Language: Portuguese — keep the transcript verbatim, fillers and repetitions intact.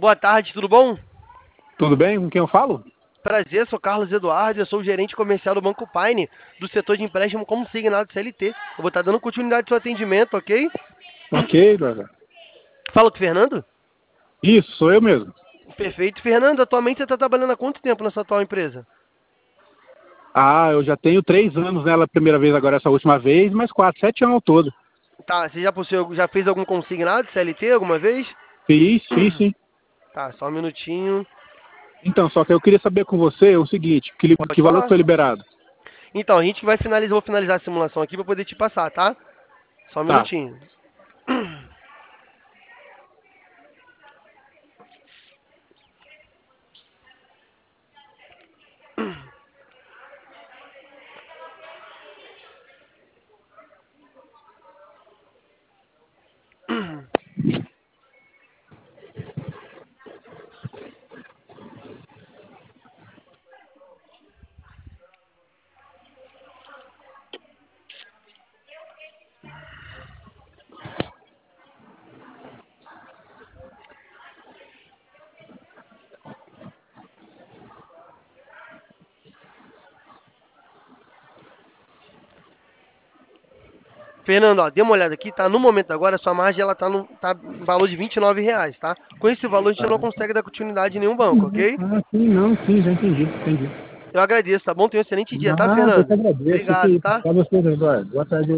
Boa tarde, tudo bom? Tudo bem? Com quem eu falo? Prazer, sou Carlos Eduardo, eu sou o gerente comercial do Banco Pine, do setor de empréstimo consignado C L T. Eu vou estar dando continuidade ao seu atendimento, ok? Ok, Dora. Fala com o Fernando? Isso, sou eu mesmo. Perfeito. Fernando, atualmente você está trabalhando há quanto tempo nessa atual empresa? Ah, eu já tenho três anos nela a primeira vez, agora essa última vez, mas quatro, sete anos ao todo. Tá, você já, possui, já fez algum consignado C L T alguma vez? Fiz, fiz sim. Tá, só um minutinho. Então, só que eu queria saber com você o seguinte, que, li- Pode que valor que falar? foi liberado? Então, a gente vai finalizar, vou finalizar a simulação aqui para poder te passar, tá? Só um Tá. minutinho. Fernando, ó, dê uma olhada aqui, tá? No momento agora, a sua margem ela tá no tá no valor de vinte e nove reais, tá? Com esse valor a gente não consegue dar continuidade em nenhum banco, ok? Ah, sim, não, sim, já entendi, entendi. Eu agradeço, tá bom? Tenha um excelente dia, tá, Ah, eu Fernando? que agradeço. Que Obrigado, isso. tá? Pra você, Eduardo. Boa tarde.